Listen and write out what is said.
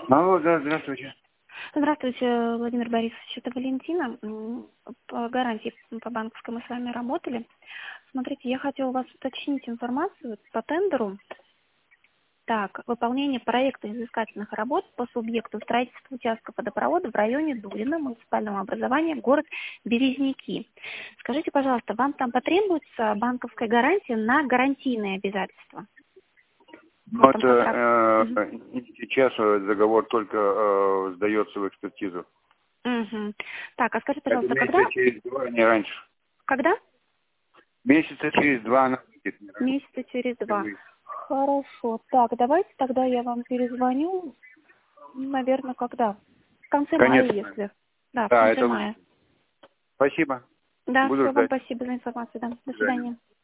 Алло, да, здравствуйте. Здравствуйте, Владимир Борисович. Это Валентина. По гарантии по банковской мы с вами работали. Смотрите, я хотела у вас уточнить информацию по тендеру. Так, выполнение проекта изыскательных работ по субъекту строительства участка водопровода в районе Дулина, муниципального образования, город Березники. Скажите, пожалуйста, вам там потребуется банковская гарантия на гарантийные обязательства? Вот Там контракт. сейчас договор только сдается в экспертизу. Угу. Так, а скажите, Это пожалуйста, когда? месяца через два, не раньше. Когда? Месяца через два она будет, не раньше. Месяца через 2. Хорошо. Так, давайте тогда я вам перезвоню, наверное, когда? В конце мая, Конец. если. Да, в Да, конце это лучше. мая. Спасибо. Да, Буду все, вам ждать. спасибо за информацию. Да. До До свидания. свидания.